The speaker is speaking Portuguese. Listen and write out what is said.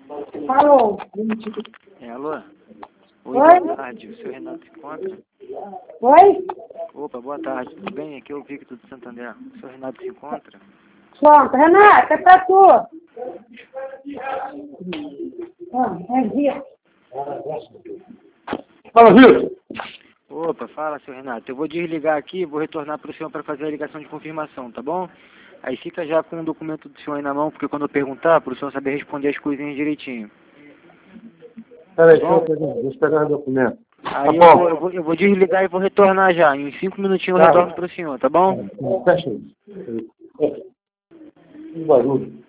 Falou. Alô? Oi? Boa tarde. O senhor Renato se encontra? Oi? Opa, boa tarde. Tudo bem? Aqui é o Victor do Santander. O senhor Renato se encontra? Pronto. Renata, é pra tu. É dia. Fala, Vitor. Opa, fala, senhor Renato. Eu vou desligar aqui e vou retornar para o senhor para fazer a ligação de confirmação, tá bom? Aí fica já com o documento do senhor aí na mão, porque quando eu perguntar, para o senhor saber responder as coisinhas direitinho. Peraí, Bom? deixa eu pegar o documento. Aí Tá eu vou desligar e vou retornar já. Em 5 minutinhos eu Tá. retorno para o senhor, tá bom? Fecha isso. Que barulho.